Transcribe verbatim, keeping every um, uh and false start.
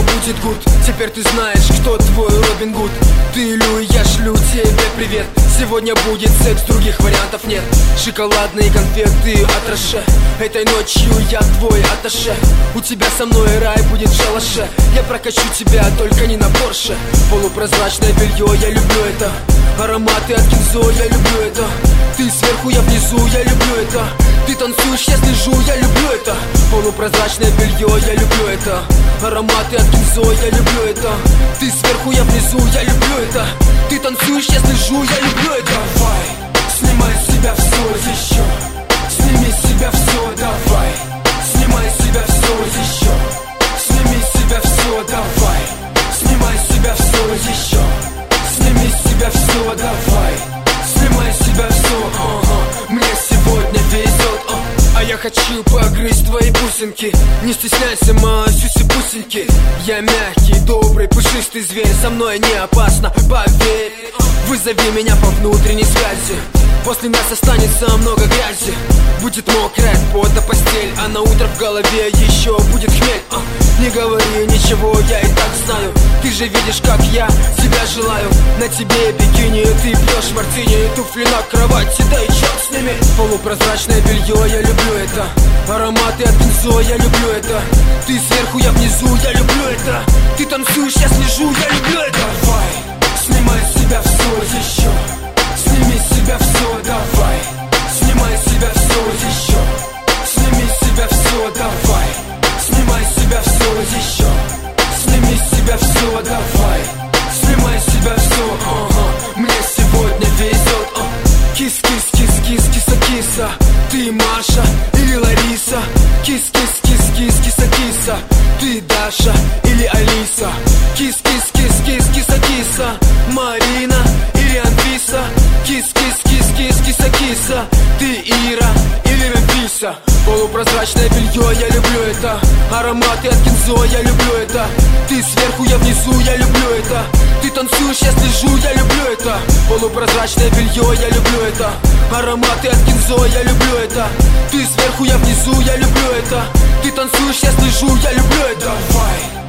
будет гуд. Теперь ты знаешь, кто твой Робин Гуд. Ты Лю, я шлю тебе привет. Сегодня будет секс, других вариантов нет. Шоколадные конфеты от Роше. Этой ночью я твой атташе. У тебя со мной рай будет в шалаше. Я прокачу тебя, только не на Порше. Полупрозрачное белье, я люблю это. Ароматы от Кинзо, я люблю это. Ты сверху, я внизу, я люблю это. Ты танцуешь, я слежу, я люблю это. Полупрозрачное белье, я люблю это. Ароматы от Кинзо, я люблю это. Ты сверху, я внизу, я люблю это. Ты танцуешь, я слежу, я люблю это. Давай, снимай с себя все еще. Сними с себя все, давай. Снимай с себя все еще. Сними с себя все, давай. Снимай с себя все еще. Сними с себя все, давай. Снимай с себя все, ага. Мне сегодня везет, а. А я хочу погрызть твои бусинки. Не стесняйся, сюси-пусеньки. Я мягкий, добрый, пушистый зверь. Со мной не опасно, поверь. Вызови меня по внутренней связи. После нас останется много грязи. Будет мокрая от пота постель, а на утро в голове еще будет хмель, а. Не говори ничего, я и так знаю. Ты же видишь, как я тебя желаю. На тебе бикини, ты пьешь мартини. Туфли на кровати, да и черт с ними. Полупрозрачное белье, я люблю это. Ароматы от Кинзо, я люблю это. Ты сверху, я внизу, я люблю это. Ты танцуешь, я слежу, я люблю это. Давай, снимай с себя все еще. Сними с себя все, давай. Снимай с себя все еще. Сними с себя все, давай. Снимай с себя все еще. Сними с себя все, давай. Снимай с себя все, ага. Мне сегодня везет, а. Кис-кис-кис-кис, киса-киса. Ты Маша или Лариса? Кис-кис-кис-кис, киса-киса. Ты Даша или Алиса? Кис-кис-кис-кис, киса-киса. Марина или Анфиса? Кис-кис-кис-кис, киса-киса. Ты Ира или Мемфиса? Полупрозрачное белье, я люблю это. Ароматы от Кинзо, я люблю это. Ты сверху, я внизу, я люблю это. Ты танцуешь, я слежу, я люблю это. Полупрозрачное белье, я люблю это. Ароматы от Кинзо, я люблю это. Ты сверху, я внизу, я люблю это. Ты танцуешь, я слежу, я люблю это. Давай,